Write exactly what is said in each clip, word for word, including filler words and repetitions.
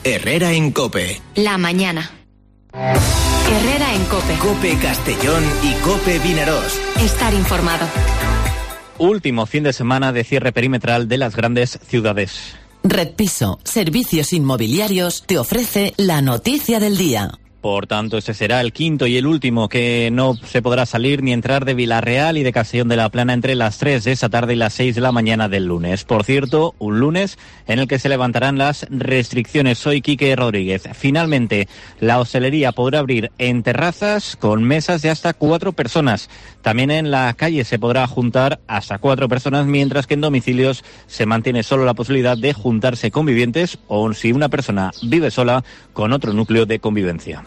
Herrera en COPE. La mañana. Herrera en COPE. COPE Castellón y COPE Vinaròs. Estar informado. Último fin de semana de cierre perimetral de las grandes ciudades. Red Piso, servicios inmobiliarios, te ofrece la noticia del día. Por tanto, este será el quinto y el último que no se podrá salir ni entrar de Villarreal y de Castellón de la Plana entre las tres de esta tarde y las seis de la mañana del lunes. Por cierto, un lunes en el que se levantarán las restricciones. Soy Quique Rodríguez. Finalmente, la hostelería podrá abrir en terrazas con mesas de hasta cuatro personas. También en la calle se podrá juntar hasta cuatro personas, mientras que en domicilios se mantiene solo la posibilidad de juntarse convivientes o, si una persona vive sola, con otro núcleo de convivencia.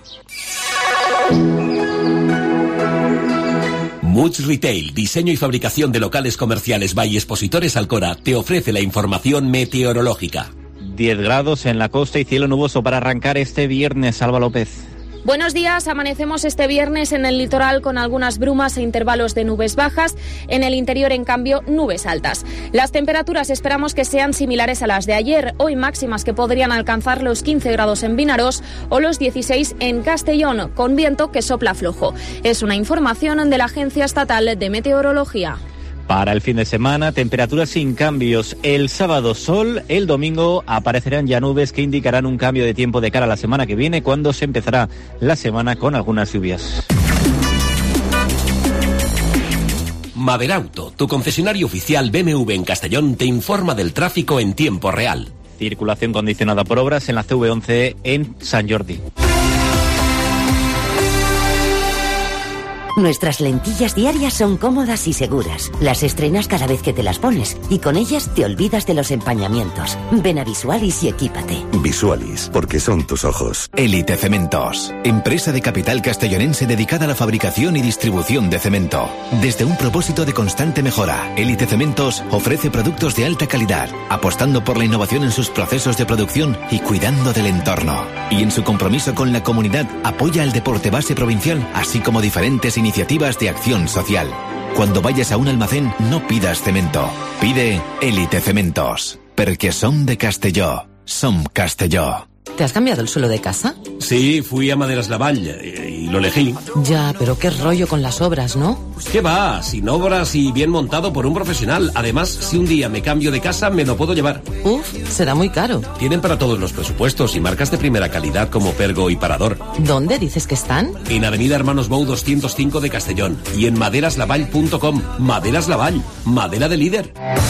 Much Retail, diseño y fabricación de locales comerciales by Expositores Alcora, te ofrece la información meteorológica. diez grados en la costa y cielo nuboso para arrancar este viernes. Alba López. Buenos días, amanecemos este viernes en el litoral con algunas brumas e intervalos de nubes bajas, en el interior en cambio nubes altas. Las temperaturas esperamos que sean similares a las de ayer, hoy máximas que podrían alcanzar los quince grados en Vinaròs o los dieciséis en Castellón, con viento que sopla flojo. Es una información de la Agencia Estatal de Meteorología. Para el fin de semana, temperaturas sin cambios. El sábado sol, el domingo aparecerán ya nubes que indicarán un cambio de tiempo de cara a la semana que viene, cuando se empezará la semana con algunas lluvias. Maderauto, tu concesionario oficial B M W en Castellón, te informa del tráfico en tiempo real. Circulación condicionada por obras en la C V once en Sant Jordi. Nuestras lentillas diarias son cómodas y seguras. Las estrenas cada vez que te las pones y con ellas te olvidas de los empañamientos. Ven a Visualis y equípate. Visualis, porque son tus ojos. Elite Cementos, empresa de capital castellonense dedicada a la fabricación y distribución de cemento. Desde un propósito de constante mejora, Elite Cementos ofrece productos de alta calidad, apostando por la innovación en sus procesos de producción y cuidando del entorno. Y en su compromiso con la comunidad, apoya el deporte base provincial, así como diferentes iniciativas de acción social. Cuando vayas a un almacén, no pidas cemento. Pide Elite Cementos. Porque son de Castelló. Som Castelló. ¿Te has cambiado el suelo de casa? Sí, fui a Maderas Lavall y, y lo elegí. Ya, pero qué rollo con las obras, ¿no? ¿Qué va? Sin obras y bien montado por un profesional. Además, si un día me cambio de casa, me lo puedo llevar. Uf, será muy caro. Tienen para todos los presupuestos y marcas de primera calidad como Pergo y Parador. ¿Dónde dices que están? En Avenida Hermanos Bou doscientos cinco de Castellón y en maderaslavall punto com. Maderas Lavall, madera de líder.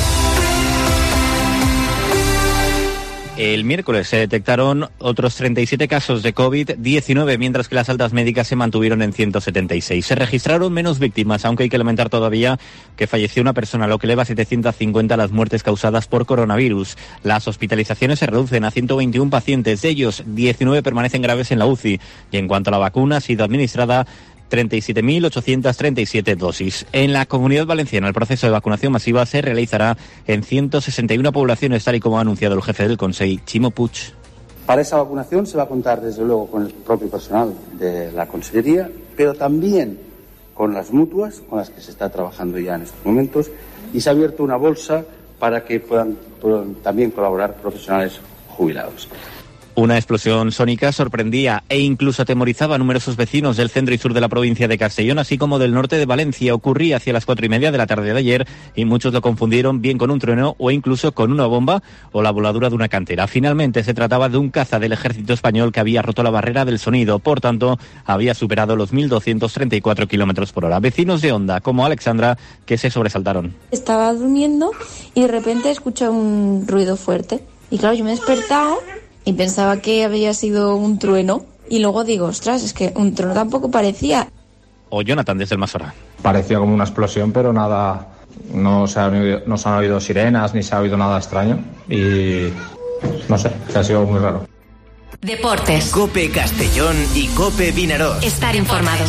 El miércoles se detectaron otros treinta y siete casos de COVID diecinueve, mientras que las altas médicas se mantuvieron en ciento setenta y seis. Se registraron menos víctimas, aunque hay que lamentar todavía que falleció una persona, lo que eleva a setecientas cincuenta las muertes causadas por coronavirus. Las hospitalizaciones se reducen a ciento veintiuno pacientes, de ellos diecinueve permanecen graves en la U C I. Y en cuanto a la vacuna, ha sido administrada treinta y siete mil ochocientas treinta y siete dosis. En la Comunidad Valenciana, el proceso de vacunación masiva se realizará en ciento sesenta y una poblaciones, tal y como ha anunciado el jefe del Consell, Ximo Puig. Para esa vacunación se va a contar, desde luego, con el propio personal de la Consellería, pero también con las mutuas, con las que se está trabajando ya en estos momentos, y se ha abierto una bolsa para que puedan, puedan también colaborar profesionales jubilados. Una explosión sónica sorprendía e incluso atemorizaba a numerosos vecinos del centro y sur de la provincia de Castellón, así como del norte de Valencia. Ocurría hacia las cuatro y media de la tarde de ayer y muchos lo confundieron bien con un trueno o incluso con una bomba o la voladura de una cantera. Finalmente se trataba de un caza del ejército español que había roto la barrera del sonido, por tanto había superado los mil doscientos treinta y cuatro kilómetros por hora. Vecinos de Onda, como Alexandra, que se sobresaltaron. Estaba durmiendo y de repente escuché un ruido fuerte y claro, yo me he despertado y pensaba que había sido un trueno. Y luego digo, ostras, es que un trueno tampoco parecía. O Jonathan desde el Masora. Parecía como una explosión, pero nada, no se han oído, no se han oído sirenas ni se ha oído nada extraño. Y no sé, que ha sido muy raro. Deportes. COPE Castellón y COPE Vinaròs. Estar informados.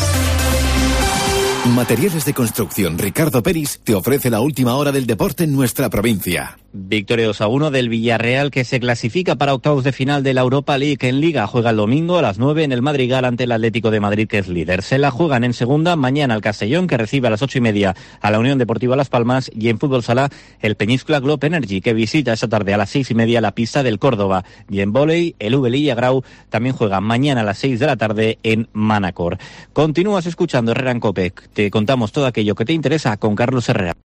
Materiales de construcción Ricardo Peris te ofrece la última hora del deporte en nuestra provincia. Victoria dos a uno del Villarreal, que se clasifica para octavos de final de la Europa League. En Liga juega el domingo a las nueve en el Madrigal ante el Atlético de Madrid, que es líder. Se la juegan en segunda mañana el Castellón, que recibe a las ocho y media a la Unión Deportiva Las Palmas, y en fútbol sala el Peñíscola Globe Energy, que visita esta tarde a las seis y media la pista del Córdoba. Y en vóley el V Lilla Grau también juega mañana a las seis de la tarde en Manacor. Continúas escuchando Herrera en COPE. Te contamos todo aquello que te interesa con Carlos Herrera.